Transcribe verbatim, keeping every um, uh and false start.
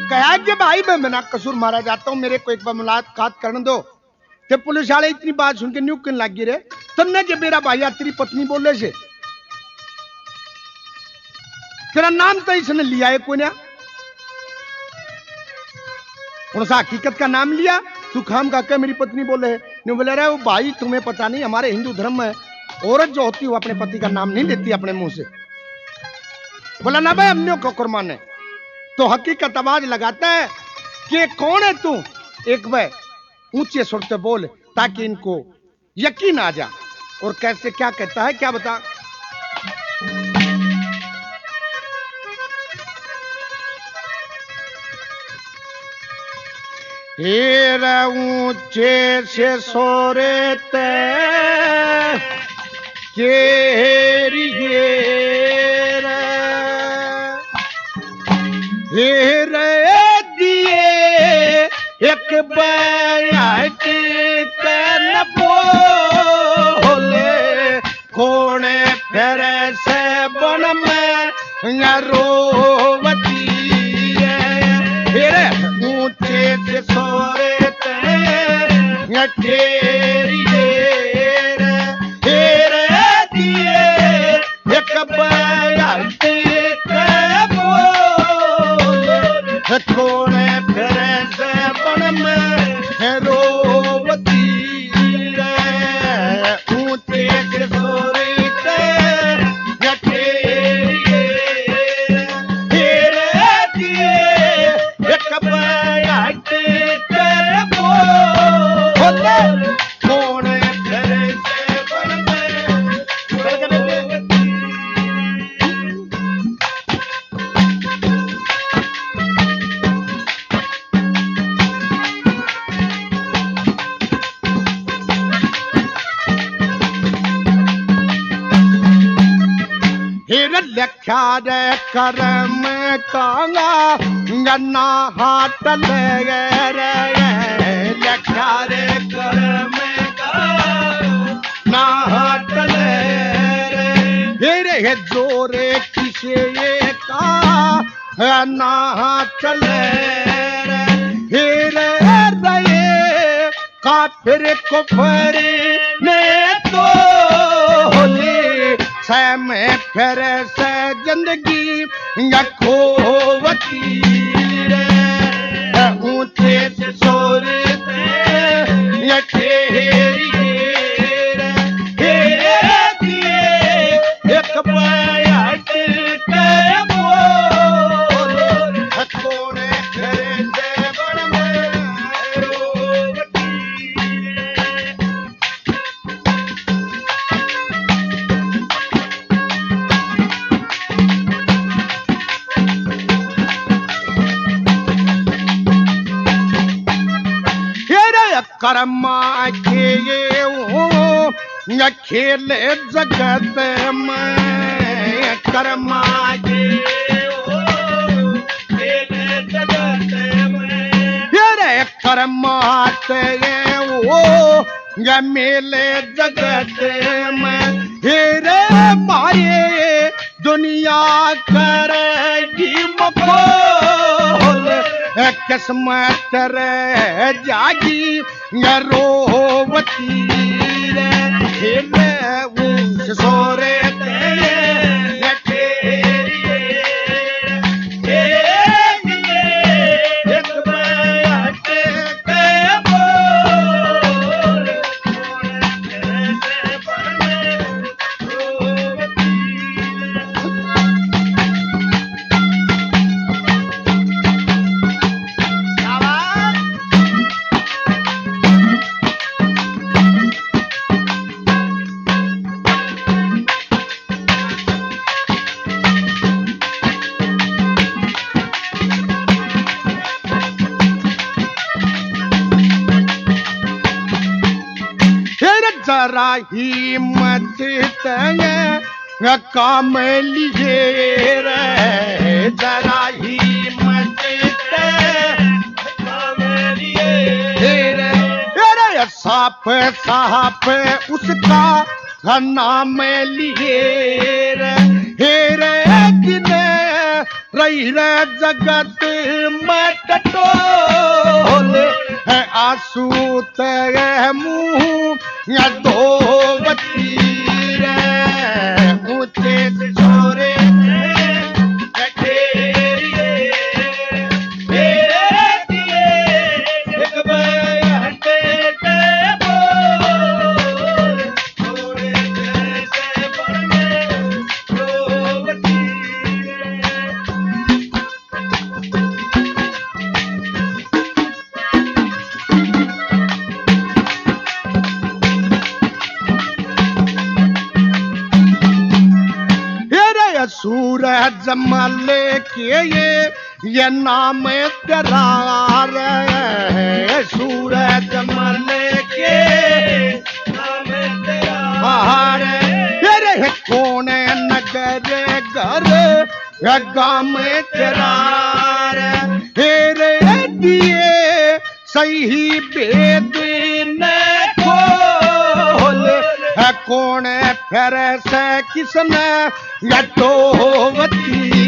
कहा कि भाई मैं बिना कसूर मारा जाता हूं, मेरे को एक बार मुलाकात करने दो। ते पुलिस वाले इतनी बात सुन के न्यू कहने लग गए रे तन्ने के मेरा भाई तेरी पत्नी बोले से तेरा नाम तो इसने लिया है कोई ना, कौन सा हकीकत का नाम लिया तू खाम का क्या मेरी पत्नी बोले है। नहीं बोले रहे वो भाई तुम्हें पता नहीं हमारे हिंदू धर्म में औरत जो होती है वो अपने पति का नाम नहीं लेती अपने मुंह से। बोला ना भाई हमने को कुर्बान है। तो हकीकत आवाज लगाता है कि कौन है तू, एक बार ऊंचे सुर से बोल ताकि इनको यकीन आ जा। और कैसे क्या कहता है क्या बता। हेर ऊंचे से सोरे ते केरी हेर हेर दिए एक बैठ कर बोले कौन फिर से बन में रोवती हेरे ऊंचे से सोरे ते तेरी हेर हेर दिए एक बैठ कर बोले कौन फिर से बन में रोवती ऊंचे से सोरे ते तेरी हेर दिए एक बैठ कर बोले कौन फिर से बन में हेर लख्या रे करम कांगा गन्ना हाथ ले रे लख्या रे करम ना हाथ ले रे हेरे जोरे किसे का ना हाथ ले रे हेरे रे काफिर कुफर ने तो सैम फिर से जिंदगी खोवती रे ऊंचे से सोरे ते तेरी हेर हेर दिए एक बैठ कर बोले कौन फिर से बन में रोवती कर्मा के ये खेल जगत में कर्मा के खेल जगत में ये कर्मा के वो ये मेले जगत में हेरे मारे दुनिया करेगी मखोल किस्मत रे जागी रोवती रे हेरे ऊंच सोरे ते तेरी एक बैठ कर बोले कौन फिर से बन में रोवती जरा ही मत तंग काम लिए रे जरा ही मत काम लिए रे साफ साफ उसका नाम लिए रे हेरे किने रही रे जगत में टटोल है आंसू तेरे मुंह या धोवती रे ऊंचे छोरे सूरज मले के ये ये नाम तेरा रे सूरज मले के नाम तेरा रे कौन नगर घर गाम तेरा रे दिए सही बेद ने खोल है कौन फिर से किसने यटोवती